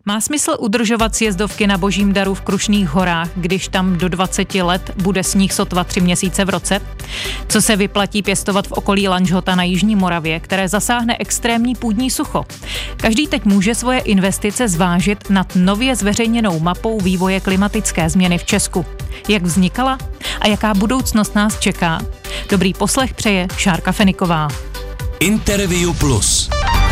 Má smysl udržovat sjezdovky na Božím daru v Krušných horách, když tam do 20 let bude sníh sotva 3 měsíce v roce? Co se vyplatí pěstovat v okolí Lanžhota na jižní Moravě, které zasáhne extrémní půdní sucho? Každý teď může svoje investice zvážit nad nově zveřejněnou mapou vývoje klimatické změny v Česku. Jak vznikala a jaká budoucnost nás čeká? Dobrý poslech přeje Šárka Feniková. Interview Plus.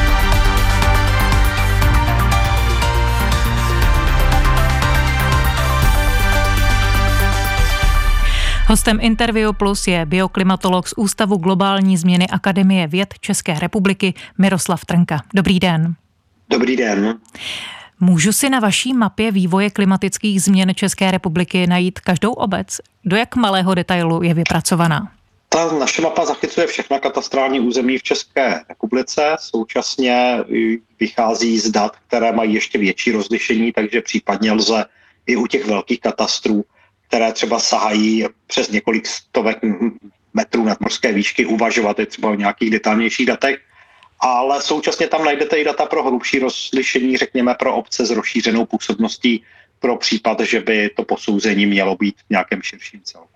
Hostem Interview Plus je bioklimatolog z Ústavu globální změny Akademie věd České republiky Miroslav Trnka. Dobrý den. Dobrý den. Můžu si na vaší mapě vývoje klimatických změn České republiky najít každou obec? Do jak malého detailu je vypracovaná? Ta naše mapa zachycuje všechna katastrální území v České republice, současně vychází z dat, které mají ještě větší rozlišení, takže případně lze i u těch velkých katastrů, které třeba sahají přes několik stovek metrů nadmořské výšky, uvažovat i třeba o nějakých detailnějších datech, ale současně tam najdete i data pro hlubší rozlišení, řekněme pro obce s rozšířenou působností, pro případ, že by to posouzení mělo být v nějakém širším celku.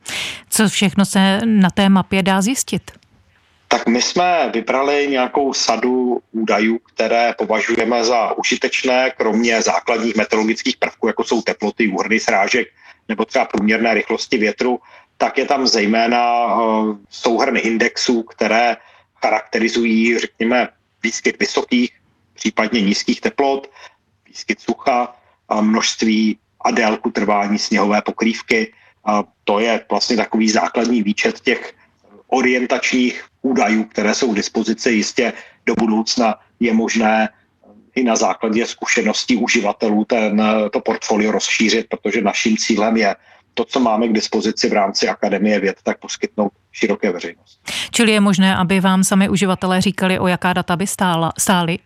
Co všechno se na té mapě dá zjistit? Tak my jsme vybrali nějakou sadu údajů, které považujeme za užitečné, kromě základních meteorologických prvků, jako jsou teploty, úhrny srážek nebo třeba průměrné rychlosti větru, tak je tam zejména souhrn indexů, které charakterizují, řekněme, výskyt vysokých, případně nízkých teplot, výskyt sucha, množství a délku trvání sněhové pokrývky. A to je vlastně takový základní výčet těch orientačních údajů, které jsou k dispozici. Jistě do budoucna je možné i na základě zkušeností uživatelů to portfolio rozšířit, protože naším cílem je to, co máme k dispozici v rámci Akademie věd, tak poskytnout široké veřejnosti. Čili je možné, aby vám sami uživatelé říkali, o jaká data by stály?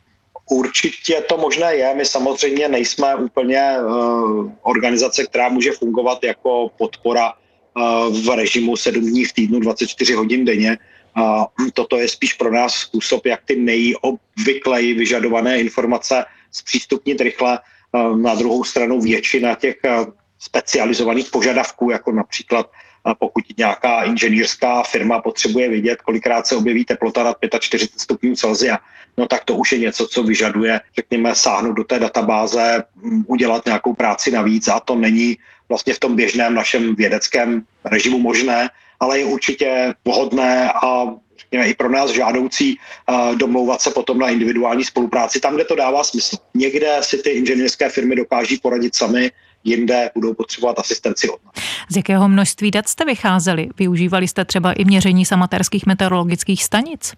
Určitě to možné je. My samozřejmě nejsme úplně organizace, která může fungovat jako podpora v režimu 7 dní v týdnu, 24 hodin denně. Toto je spíš pro nás způsob, jak ty nejobvykleji vyžadované informace zpřístupnit rychle. Na druhou stranu většina těch specializovaných požadavků, jako například pokud nějaká inženýrská firma potřebuje vědět, kolikrát se objeví teplota nad 45 stupňů Celsia, no tak to už je něco, co vyžaduje, řekněme, sáhnout do té databáze, udělat nějakou práci navíc a to není vlastně v tom běžném našem vědeckém režimu možné, ale je určitě vhodné a řekněme i pro nás žádoucí domlouvat se potom na individuální spolupráci tam, kde to dává smysl. Někde si ty inženýrské firmy dokáží poradit sami, jinde budou potřebovat asistenci od nás. Z jakého množství dat jste vycházeli? Využívali jste třeba i měření z amatérských meteorologických stanic?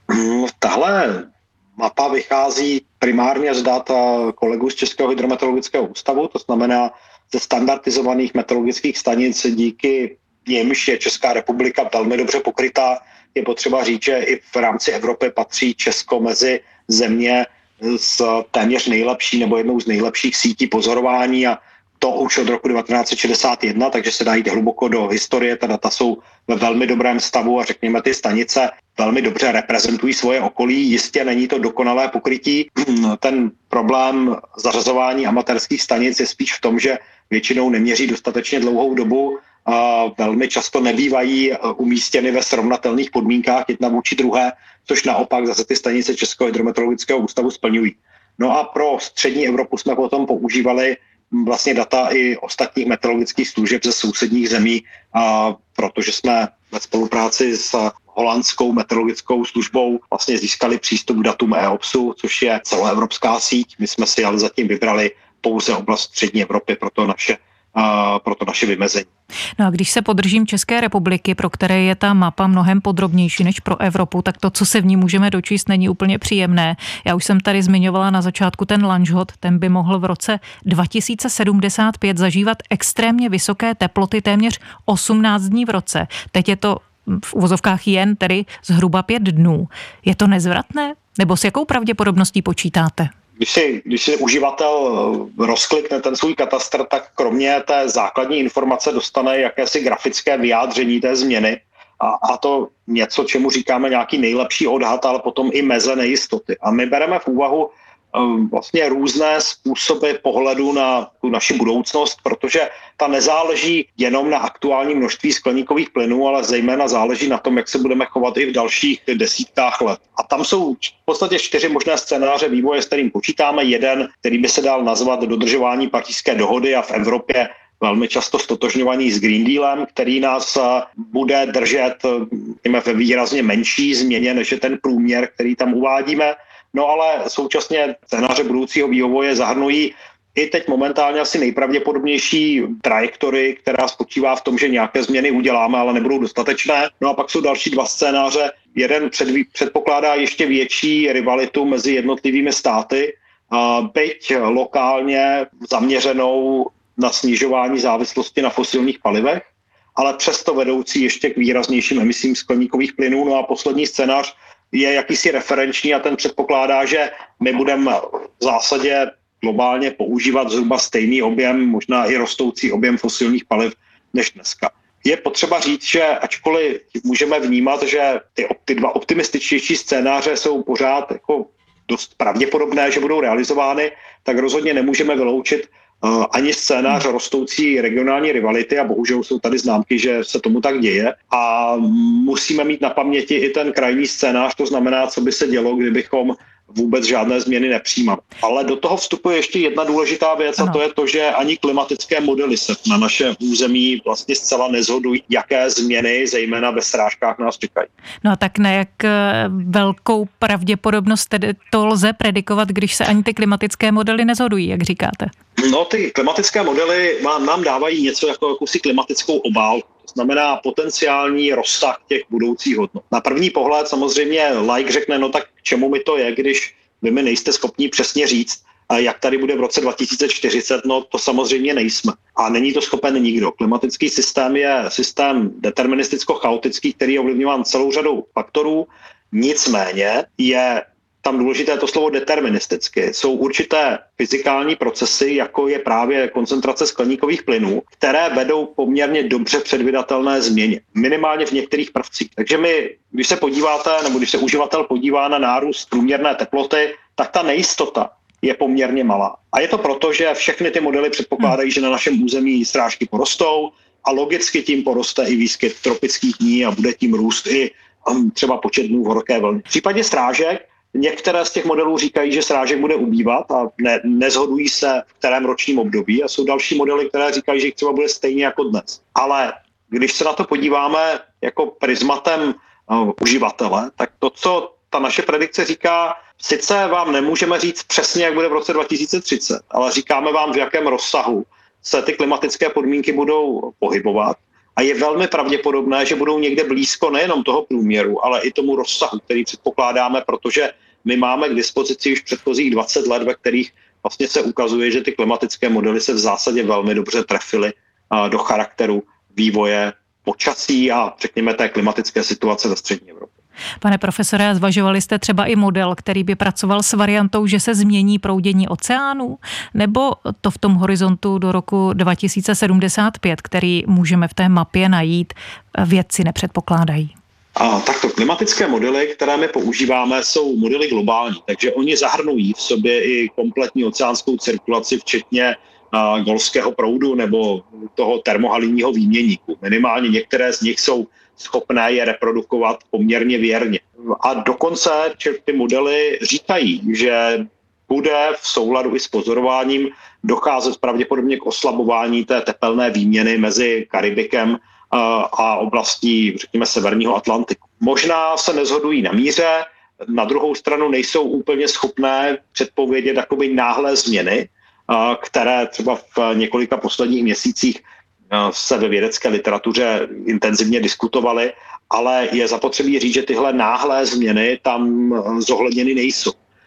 Tahle mapa vychází primárně z dat kolegů z Českého hydrometeorologického ústavu, to znamená ze standardizovaných meteorologických stanic, díky nimž je Česká republika velmi dobře pokrytá. Je potřeba říct, že i v rámci Evropy patří Česko mezi země s téměř nejlepší nebo jednou z nejlepších sítí pozorování a to už od roku 1961, takže se dá jít hluboko do historie, ta data jsou ve velmi dobrém stavu a řekněme ty stanice velmi dobře reprezentují svoje okolí. Jistě není to dokonalé pokrytí. Ten problém zařazování amatérských stanic je spíš v tom, že většinou neměří dostatečně dlouhou dobu a velmi často nebývají umístěny ve srovnatelných podmínkách jedna vůči druhé, což naopak zase ty stanice Českého hydrometeorologického ústavu splňují. No a pro střední Evropu jsme potom používali vlastně data i ostatních meteorologických služeb ze sousedních zemí, protože jsme ve spolupráci s holandskou meteorologickou službou vlastně získali přístup k datům EOPSu, což je celoevropská síť. My jsme si ale zatím vybrali pouze oblast střední Evropy pro to naše vymezení. No a když se podržím České republiky, pro které je ta mapa mnohem podrobnější než pro Evropu, tak to, co se v ní můžeme dočíst, není úplně příjemné. Já už jsem tady zmiňovala na začátku ten Lanžhot, ten by mohl v roce 2075 zažívat extrémně vysoké teploty téměř 18 dní v roce. Teď je to v uvozovkách jen tedy zhruba 5 dnů. Je to nezvratné? Nebo s jakou pravděpodobností počítáte? Když si uživatel rozklikne ten svůj katastr, tak kromě té základní informace dostane jakési grafické vyjádření té změny a to něco, čemu říkáme nějaký nejlepší odhad, ale potom i meze nejistoty. A my bereme v úvahu vlastně různé způsoby pohledu na tu naši budoucnost, protože ta nezáleží jenom na aktuálním množství skleníkových plynů, ale zejména záleží na tom, jak se budeme chovat i v dalších desítkách let. A tam jsou v podstatě 4 možné scénáře vývoje, s kterým počítáme. Jeden, který by se dal nazvat dodržování Pařížské dohody a v Evropě velmi často stotožňovaný s Green Dealem, který nás bude držet ve výrazně menší změně, než je ten průměr, který tam uvádíme. No ale současně scénáře budoucího vývoje zahrnují i teď momentálně asi nejpravděpodobnější trajektory, která spočívá v tom, že nějaké změny uděláme, ale nebudou dostatečné. No a pak jsou další 2 scénáře. Jeden předpokládá ještě větší rivalitu mezi jednotlivými státy, byť lokálně zaměřenou na snižování závislosti na fosilních palivech, ale přesto vedoucí ještě k výraznějším emisím skleníkových plynů. No a poslední scénář je jakýsi referenční a ten předpokládá, že my budeme v zásadě globálně používat zhruba stejný objem, možná i rostoucí objem fosilních paliv než dneska. Je potřeba říct, že ačkoliv můžeme vnímat, že ty 2 optimističtější scénáře jsou pořád jako dost pravděpodobné, že budou realizovány, tak rozhodně nemůžeme vyloučit ani scénář rostoucí regionální rivality a bohužel jsou tady známky, že se tomu tak děje a musíme mít na paměti i ten krajní scénář, to znamená, co by se dělo, kdybychom vůbec žádné změny nepřijímali. Ale do toho vstupuje ještě jedna důležitá věc a to je to, že ani klimatické modely se na našem území vlastně zcela neshodují, jaké změny, zejména ve srážkách, nás čekají. No a tak na jak velkou pravděpodobnost tedy to lze predikovat, když se ani ty klimatické modely neshodují, jak říkáte? No, ty klimatické modely nám dávají něco jako jakousi klimatickou obálku. To znamená potenciální rozsah těch budoucích hodnot. Na první pohled samozřejmě laik řekne, no tak k čemu mi to je, když vy mi nejste schopni přesně říct, jak tady bude v roce 2040, no to samozřejmě nejsme. A není to schopen nikdo. Klimatický systém je systém deterministicko-chaotický, který je ovlivňován celou řadou faktorů, nicméně je tam důležité to slovo deterministicky. Jsou určité fyzikální procesy, jako je právě koncentrace skleníkových plynů, které vedou poměrně dobře předvídatelné změně. Minimálně v některých prvcích. Takže když se podíváte, nebo když se uživatel podívá na nárůst průměrné teploty, tak ta nejistota je poměrně malá. A je to proto, že všechny ty modely předpokládají, že na našem území srážky porostou a logicky tím poroste i výskyt tropických dní a bude tím růst i třeba počet dnů v horké vlně. V případě srážek některé z těch modelů říkají, že srážek bude ubývat a neshodují se v kterém ročním období a jsou další modely, které říkají, že jich třeba bude stejně jako dnes. Ale když se na to podíváme jako prismatem uživatele, tak to, co ta naše predikce říká, sice vám nemůžeme říct přesně, jak bude v roce 2030, ale říkáme vám, v jakém rozsahu se ty klimatické podmínky budou pohybovat. A je velmi pravděpodobné, že budou někde blízko nejenom toho průměru, ale i tomu rozsahu, který předpokládáme, protože my máme k dispozici už předchozích 20 let, ve kterých vlastně se ukazuje, že ty klimatické modely se v zásadě velmi dobře trefily do charakteru vývoje počasí a řekněme té klimatické situace ve střední Evropě. Pane profesore, zvažovali jste třeba i model, který by pracoval s variantou, že se změní proudění oceánů, nebo to v tom horizontu do roku 2075, který můžeme v té mapě najít, vědci nepředpokládají? Takto klimatické modely, které my používáme, jsou modely globální, takže oni zahrnují v sobě i kompletní oceánskou cirkulaci, včetně golfského proudu nebo toho termohalinního výměníku. Minimálně některé z nich jsou schopné je reprodukovat poměrně věrně. A dokonce ty modely říkají, že bude v souladu i s pozorováním docházet pravděpodobně k oslabování té tepelné výměny mezi Karibikem a oblastí, řekněme, severního Atlantiku. Možná se neshodují na míře, na druhou stranu nejsou úplně schopné předpovědět jakoby náhlé změny, které třeba v několika posledních měsících se ve vědecké literatuře intenzivně diskutovaly, ale je zapotřebí říct, že tyhle náhlé změny tam zohledněny nejsou.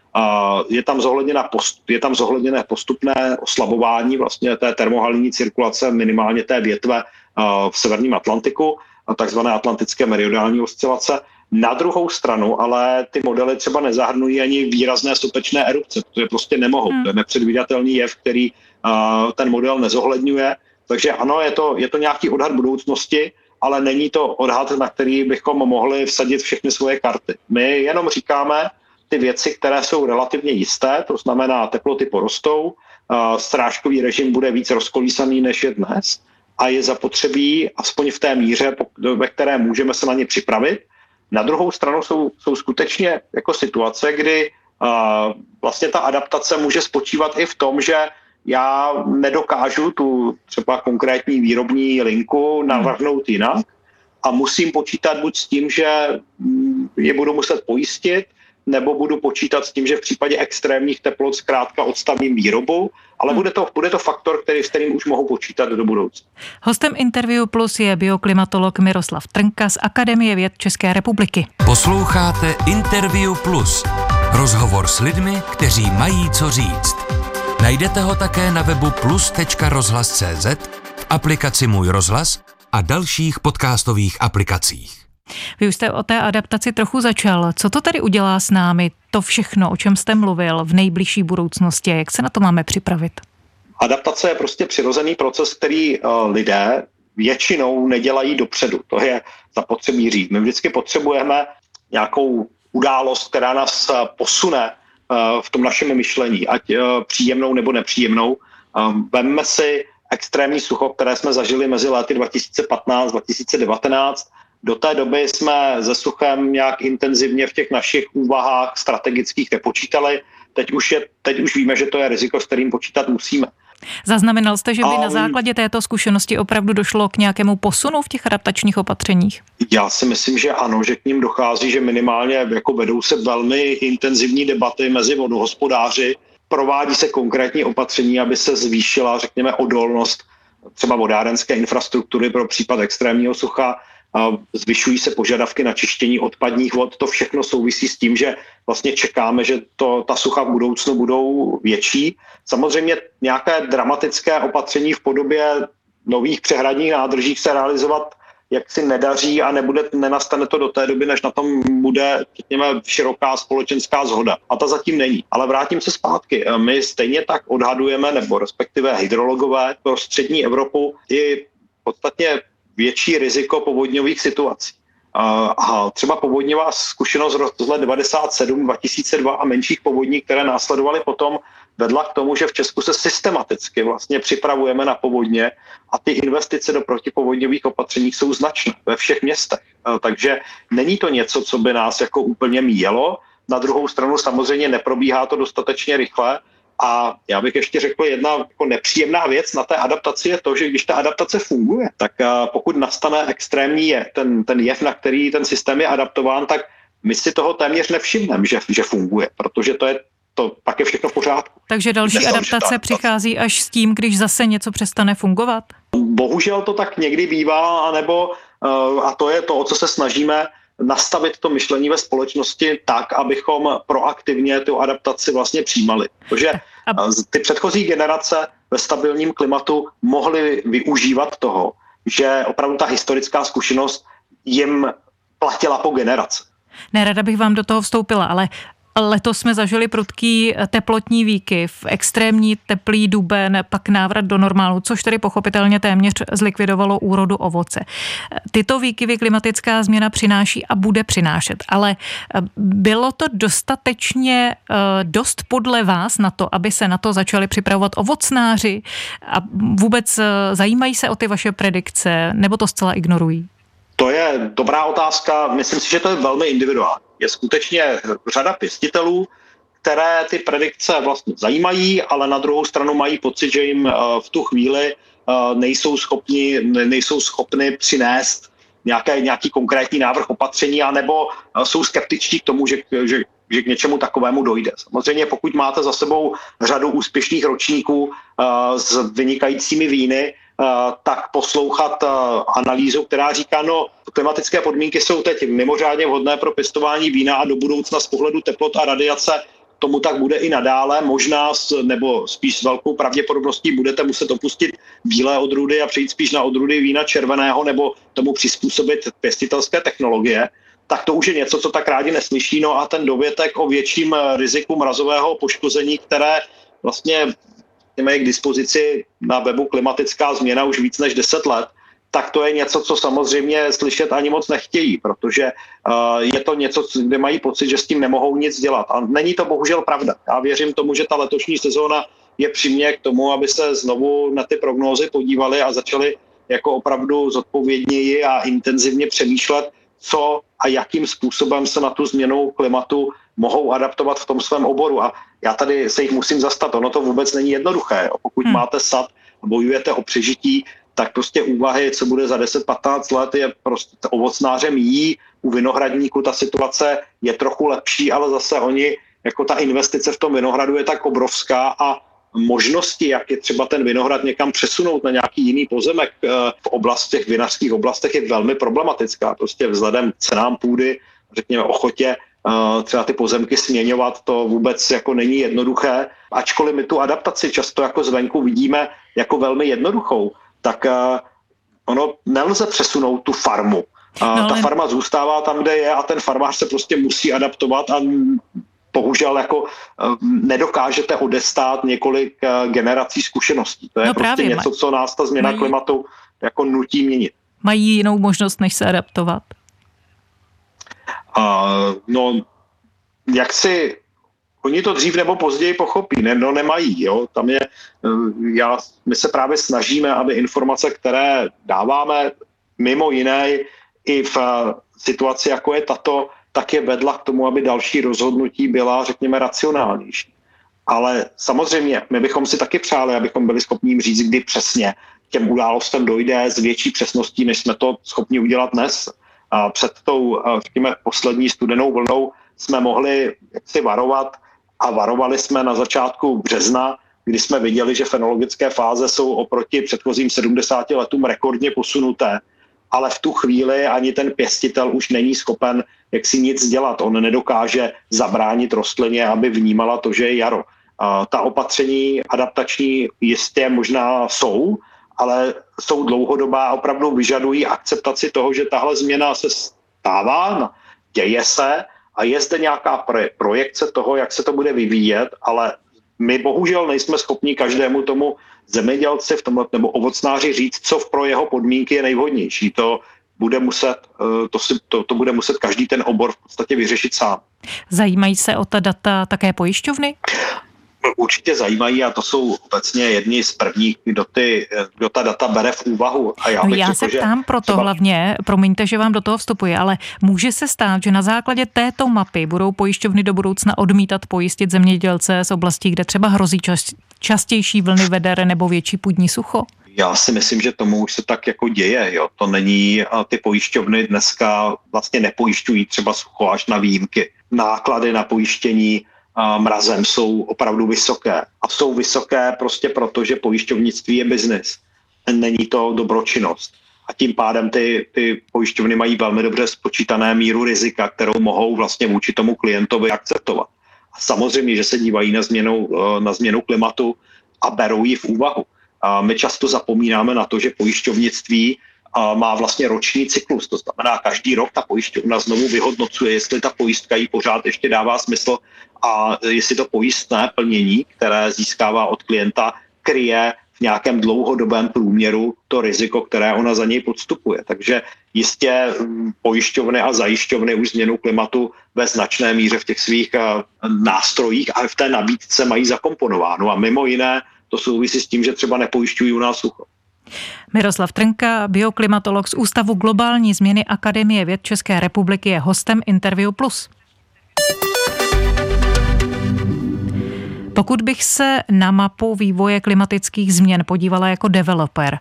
Je tam zohledněné postupné oslabování vlastně té termohalinní cirkulace, minimálně té větve v severním Atlantiku, takzvané atlantické meridionální oscilace. Na druhou stranu ale ty modely třeba nezahrnují ani výrazné sopečné erupce, protože prostě nemohou. To je nepředvídatelný jev, který ten model nezohledňuje. Takže ano, je to nějaký odhad budoucnosti, ale není to odhad, na který bychom mohli vsadit všechny svoje karty. My jenom říkáme, ty věci, které jsou relativně jisté, to znamená teploty porostou, srážkový režim bude víc rozkolísaný, než je dnes a je zapotřebí, aspoň v té míře, ve které můžeme se na ně připravit. Na druhou stranu jsou skutečně jako situace, kdy vlastně ta adaptace může spočívat i v tom, že já nedokážu tu třeba konkrétní výrobní linku navrhnout jinak a musím počítat buď s tím, že je budu muset pojistit, nebo budu počítat s tím, že v případě extrémních teplot zkrátka odstavím výrobu, ale bude to faktor, s kterým už mohu počítat do budoucna. Hostem Interview Plus je bioklimatolog Miroslav Trnka z Akademie věd České republiky. Posloucháte Interview Plus. Rozhovor s lidmi, kteří mají co říct. Najdete ho také na webu plus.rozhlas.cz, v aplikaci Můj rozhlas a dalších podcastových aplikacích. Vy už jste o té adaptaci trochu začal. Co to tady udělá s námi, to všechno, o čem jste mluvil v nejbližší budoucnosti? Jak se na to máme připravit? Adaptace je prostě přirozený proces, který lidé většinou nedělají dopředu. To je zapotřebí říct. My vždycky potřebujeme nějakou událost, která nás posune v tom našem myšlení, ať příjemnou nebo nepříjemnou. Vemme si extrémní sucho, které jsme zažili mezi lety 2015-2019. Do té doby jsme se suchem nějak intenzivně v těch našich úvahách strategických nepočítali. Teď už víme, že to je riziko, s kterým počítat musíme. Zaznamenal jste, že by na základě této zkušenosti opravdu došlo k nějakému posunu v těch adaptačních opatřeních? Já si myslím, že ano, že k ním dochází, že minimálně jako vedou se velmi intenzivní debaty mezi vodohospodáři. Provádí se konkrétní opatření, aby se zvýšila, řekněme, odolnost třeba vodárenské infrastruktury pro případ extrémního sucha. Zvyšují se požadavky na čištění odpadních vod. To všechno souvisí s tím, že vlastně čekáme, že ta sucha v budoucnu budou větší. Samozřejmě nějaké dramatické opatření v podobě nových přehradních nádrží se realizovat jaksi nedaří a nenastane to do té doby, než na tom bude, řekněme, široká společenská shoda. A ta zatím není. Ale vrátím se zpátky. My stejně tak odhadujeme, nebo respektive hydrologové pro střední Evropu i podstatně větší riziko povodňových situací. A třeba povodňová zkušenost z let 97, 2002 a menších povodní, které následovaly potom, vedla k tomu, že v Česku se systematicky vlastně připravujeme na povodně a ty investice do protipovodňových opatření jsou značné ve všech městech. Takže není to něco, co by nás jako úplně míjelo. Na druhou stranu samozřejmě neprobíhá to dostatečně rychle. A já bych ještě řekl, jedna jako nepříjemná věc na té adaptaci je to, že když ta adaptace funguje, tak pokud nastane extrémní jev, ten jev, na který ten systém je adaptován, tak my si toho téměř nevšimneme, že funguje, protože to pak je všechno v pořádku. Takže další adaptace přichází až s tím, když zase něco přestane fungovat? Bohužel to tak někdy bývá, a to je to, o co se snažíme, nastavit to myšlení ve společnosti tak, abychom proaktivně tu adaptaci vlastně přijímali. Protože ty předchozí generace ve stabilním klimatu mohly využívat toho, že opravdu ta historická zkušenost jim platila po generace. Nerada bych vám do toho vstoupila, ale letos jsme zažili prudký teplotní výkyv, extrémní teplý duben, pak návrat do normálu, což tedy pochopitelně téměř zlikvidovalo úrodu ovoce. Tyto výkyvy klimatická změna přináší a bude přinášet, ale bylo to dostatečně dost podle vás na to, aby se na to začali připravovat ovocnáři a vůbec zajímají se o ty vaše predikce, nebo to zcela ignorují? To je dobrá otázka. Myslím si, že to je velmi individuální. Je skutečně řada pěstitelů, které ty predikce vlastně zajímají, ale na druhou stranu mají pocit, že jim v tu chvíli nejsou schopni přinést nějaký konkrétní návrh opatření, anebo jsou skeptičtí k tomu, že k něčemu takovému dojde. Samozřejmě pokud máte za sebou řadu úspěšných ročníků s vynikajícími víny, tak poslouchat analýzu, která říká, klimatické podmínky jsou teď mimořádně vhodné pro pěstování vína a do budoucna z pohledu teplot a radiace tomu tak bude i nadále. Možná, nebo spíš s velkou pravděpodobností budete muset opustit bílé odrůdy a přejít spíš na odrůdy vína červeného nebo tomu přizpůsobit pěstitelské technologie. Tak to už je něco, co tak rádi neslyší. No a ten dovětek o větším riziku mrazového poškození, které vlastně mají k dispozici na webu Klimatická změna už víc než 10 let, tak to je něco, co samozřejmě slyšet ani moc nechtějí, protože je to něco, kde mají pocit, že s tím nemohou nic dělat. A není to bohužel pravda. Já věřím tomu, že ta letošní sezóna je přiměje k tomu, aby se znovu na ty prognózy podívali a začali jako opravdu zodpovědněji a intenzivně přemýšlet, co a jakým způsobem se na tu změnu klimatu mohou adaptovat v tom svém oboru. A já tady se jich musím zastat. Ono to vůbec není jednoduché. Pokud máte sad a bojujete o přežití, tak prostě úvahy, co bude za 10-15 let, je prostě ovocnářem jí. U vinohradníku ta situace je trochu lepší, ale zase oni, jako ta investice v tom vinohradu je tak obrovská a možnosti, jak je třeba ten vinohrad někam přesunout na nějaký jiný pozemek v oblastech, vinařských oblastech, je velmi problematická. Prostě vzhledem k cenám půdy, řekněme ochotě, třeba ty pozemky směňovat, to vůbec jako není jednoduché. Ačkoliv my tu adaptaci často jako zvenku vidíme jako velmi jednoduchou, tak ono nelze přesunout tu farmu. Ta farma zůstává tam, kde je a ten farmář se prostě musí adaptovat a bohužel jako nedokážete odestát několik generací zkušeností. To je prostě něco, co nás ta změna klimatu jako nutí měnit. Mají jinou možnost, než se adaptovat? Oni to dřív nebo později pochopí, nemají. Jo? Tam je, my se právě snažíme, aby informace, které dáváme, mimo jiné i v situaci, jako je tato, tak je vedla k tomu, aby další rozhodnutí byla, řekněme, racionálnější. Ale samozřejmě, my bychom si taky přáli, abychom byli schopni jim říct, kdy přesně těm událostem dojde s větší přesností, než jsme to schopni udělat dnes. A před tou, řekněme, poslední studenou vlnou jsme mohli si varovat a varovali jsme na začátku března, kdy jsme viděli, že fenologické fáze jsou oproti předchozím 70 letům rekordně posunuté. Ale v tu chvíli ani ten pěstitel už není schopen jaksi nic dělat. On nedokáže zabránit rostlině, aby vnímala to, že je jaro. Ta opatření adaptační jistě možná jsou, ale jsou dlouhodobá a opravdu vyžadují akceptaci toho, že tahle změna se stává, děje se a je zde nějaká projekce toho, jak se to bude vyvíjet, ale my bohužel nejsme schopni každému tomu zemědělci v tomhle, nebo ovocnáři říct, co pro jeho podmínky je nejvhodnější. To bude muset každý ten obor v podstatě vyřešit sám. Zajímají se o ta data také pojišťovny? Určitě zajímají a to jsou obecně jedni z prvních, kdo ta data bere v úvahu. A já se ptám proto hlavně, promiňte, že vám do toho vstupuji, ale může se stát, že na základě této mapy budou pojišťovny do budoucna odmítat pojistit zemědělce z oblastí, kde třeba hrozí častější vlny veder nebo větší půdní sucho? Já si myslím, že tomu už se tak jako děje. Jo. To není, ty pojišťovny dneska vlastně nepojišťují třeba sucho až na výjimky. Náklady na pojištění mrazem jsou opravdu vysoké. A jsou vysoké prostě proto, že pojišťovnictví je biznis. Není to dobročinnost. A tím pádem ty pojišťovny mají velmi dobře spočítané míru rizika, kterou mohou vlastně vůči tomu klientovi akceptovat. A samozřejmě, že se dívají na změnu klimatu a berou ji v úvahu. A my často zapomínáme na to, že pojišťovnictví má vlastně roční cyklus. To znamená, každý rok ta pojišťovna znovu vyhodnocuje, jestli ta pojistka jí pořád ještě dává smysl a jestli to pojistné plnění, které získává od klienta, kryje v nějakém dlouhodobém průměru to riziko, které ona za něj podstupuje. Takže jistě pojišťovny a zajišťovny už změnu klimatu ve značné míře v těch svých nástrojích a v té nabídce mají zakomponováno. A mimo jiné to souvisí s tím, že třeba nepojišťují u nás sucho. Miroslav Trnka, bioklimatolog z Ústavu globální změny Akademie věd České republiky, je hostem Interview Plus. Pokud bych se na mapu vývoje klimatických změn podívala jako developer,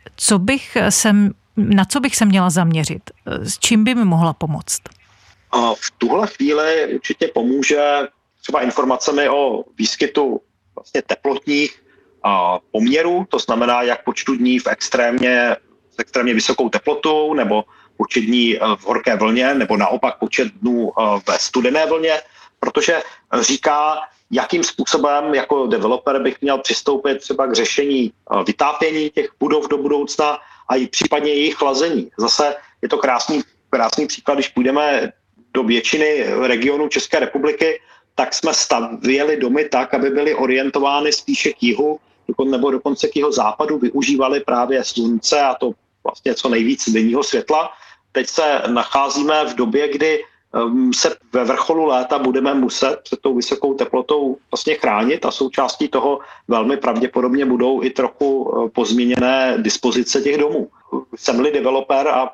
na co bych se měla zaměřit? S čím by mi mohla pomoct? V tuhle chvíli určitě pomůže třeba informacemi o výskytu vlastně teplotních poměrů, to znamená jak počtu dní v extrémně vysokou teplotou, nebo počet dní v horké vlně, nebo naopak počet dnů ve studené vlně, protože říká, jakým způsobem jako developer bych měl přistoupit třeba k řešení vytápění těch budov do budoucna a i případně jejich chlazení. Zase je to krásný příklad, když půjdeme do většiny regionů České republiky, tak jsme stavěli domy tak, aby byly orientovány spíše k jihu, nebo dokonce k jeho západu, využívali právě slunce a to vlastně co nejvíc denního světla. Teď se nacházíme v době, kdy se ve vrcholu léta budeme muset před tou vysokou teplotou vlastně chránit a součástí toho velmi pravděpodobně budou i trochu pozměněné dispozice těch domů. Jsem-li developer a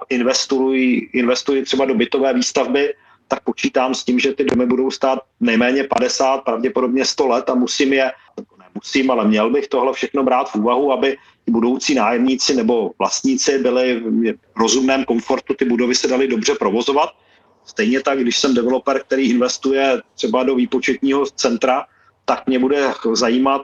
investuji třeba do bytové výstavby, tak počítám s tím, že ty domy budou stát nejméně 50, pravděpodobně 100 let a nemusím, ale měl bych tohle všechno brát v úvahu, aby budoucí nájemníci nebo vlastníci byli v rozumném komfortu, ty budovy se daly dobře provozovat. Stejně tak, když jsem developer, který investuje třeba do výpočetního centra, tak mě bude zajímat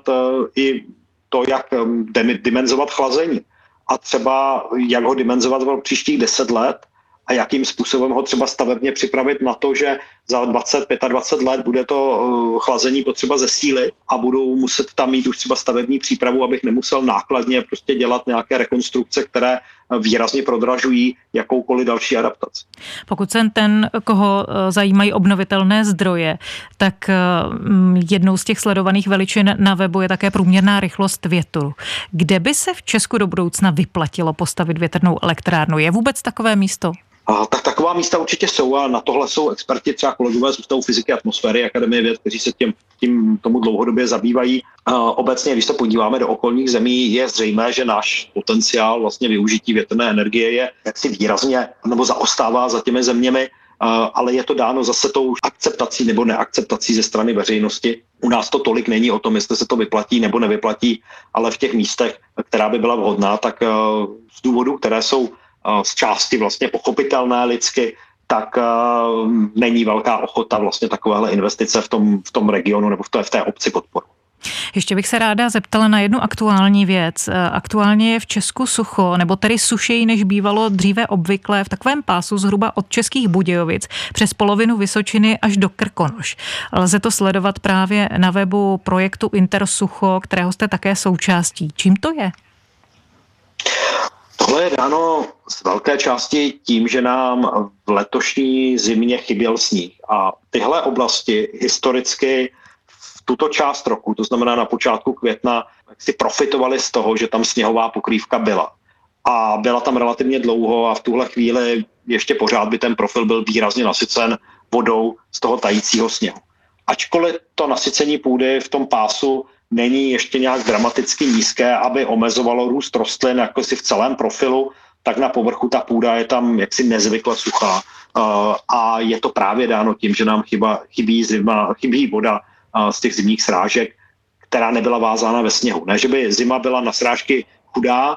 i to, jak dimenzovat chlazení. A třeba jak ho dimenzovat v příštích 10 let a jakým způsobem ho třeba stavebně připravit na to, že za 20-25 let bude to chlazení potřeba zesílit a budou muset tam mít už třeba stavební přípravu, abych nemusel nákladně prostě dělat nějaké rekonstrukce, které výrazně prodražují jakoukoliv další adaptaci. Pokud jsem ten, koho zajímají obnovitelné zdroje, tak jednou z těch sledovaných veličin na webu je také průměrná rychlost větru. Kde by se v Česku do budoucna vyplatilo postavit větrnou elektrárnu? Je vůbec takové místo? Tak taková místa určitě jsou a na tohle jsou experti, třeba kolegové z Ústavu fyziky a atmosféry Akademie věd, kteří se tomu dlouhodobě zabývají. Obecně, když se podíváme do okolních zemí, je zřejmé, že náš potenciál vlastně využití větrné energie je jaksi výrazně nebo zaostává za těmi zeměmi, ale je to dáno zase tou akceptací nebo neakceptací ze strany veřejnosti. U nás to tolik není o tom, jestli se to vyplatí nebo nevyplatí, ale v těch místech, která by byla vhodná, tak z důvodů, které jsou z části vlastně pochopitelné lidsky, tak není velká ochota vlastně takovéhle investice v tom regionu nebo v té obci podporu. Ještě bych se ráda zeptala na jednu aktuální věc. Aktuálně je v Česku sucho, nebo tedy sušeji, než bývalo dříve obvyklé v takovém pásu zhruba od Českých Budějovic přes polovinu Vysočiny až do Krkonoš. Lze to sledovat právě na webu projektu Intersucho, kterého jste také součástí. Čím to je? Tohle je dáno z velké části tím, že nám v letošní zimě chyběl sníh. A tyhle oblasti historicky v tuto část roku, to znamená na počátku května, si profitovaly z toho, že tam sněhová pokrývka byla. A byla tam relativně dlouho a v tuhle chvíli ještě pořád by ten profil byl výrazně nasycen vodou z toho tajícího sněhu. Ačkoliv to nasycení půdy v tom pásu není ještě nějak dramaticky nízké, aby omezovalo růst rostlin jako si v celém profilu, tak na povrchu ta půda je tam jaksi nezvykle suchá. A je to právě dáno tím, že nám chybí voda z těch zimních srážek, která nebyla vázána ve sněhu. Ne, že by zima byla na srážky chudá,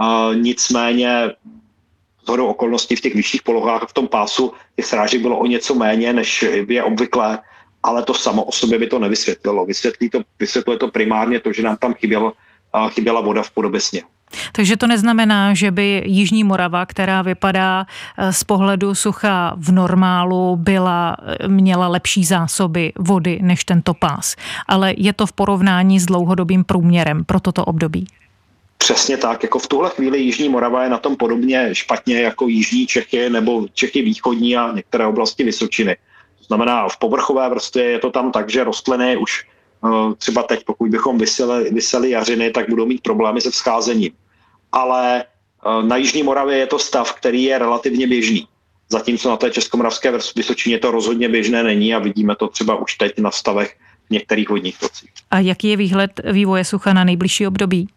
nicméně shodou okolností v těch vyšších polohách v tom pásu těch srážek bylo o něco méně, než je obvyklé, ale to samo o sobě by to nevysvětlilo. Vysvětluje to primárně to, že nám tam chyběla voda v podobě sněhu. Takže to neznamená, že by Jižní Morava, která vypadá z pohledu sucha v normálu, měla lepší zásoby vody než tento pás. Ale je to v porovnání s dlouhodobým průměrem pro toto období. Přesně tak. Jako v tuhle chvíli Jižní Morava je na tom podobně špatně jako Jižní Čechy nebo Čechy východní a některé oblasti Vysočiny. To znamená, v povrchové vrstvě je to tam tak, že rostliny už třeba teď, pokud bychom vyseli jařiny, tak budou mít problémy se vzcházením. Ale na Jižní Moravě je to stav, který je relativně běžný. Zatímco na té Českomoravské Vysočině to rozhodně běžné není a vidíme to třeba už teď na stavech v některých vodních tocích. A jaký je výhled vývoje sucha na nejbližší období?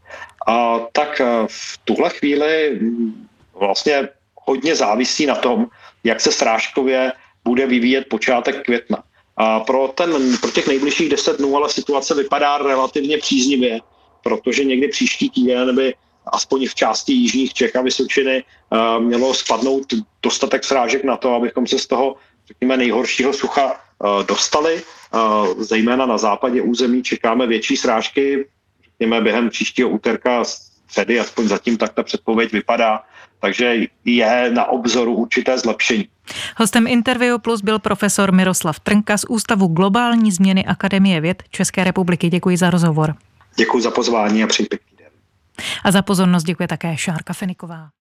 Tak v tuhle chvíli vlastně hodně závisí na tom, jak se srážkově bude vyvíjet počátek května. A pro těch nejbližších 10 dnů ale situace vypadá relativně příznivě, protože někdy příští týden by aspoň v části jižních Čech a Vysočiny mělo spadnout dostatek srážek na to, abychom se z toho, řekněme, nejhoršího sucha dostali. Zejména na západě území čekáme větší srážky, řekněme, během příštího úterka, středy, aspoň zatím tak ta předpověď vypadá, takže je na obzoru určité zlepšení. Hostem Interview Plus byl profesor Miroslav Trnka z Ústavu globální změny Akademie věd České republiky. Děkuji za rozhovor. Děkuji za pozvání a přeji pěkný den. A za pozornost děkuje také Šárka Feniková.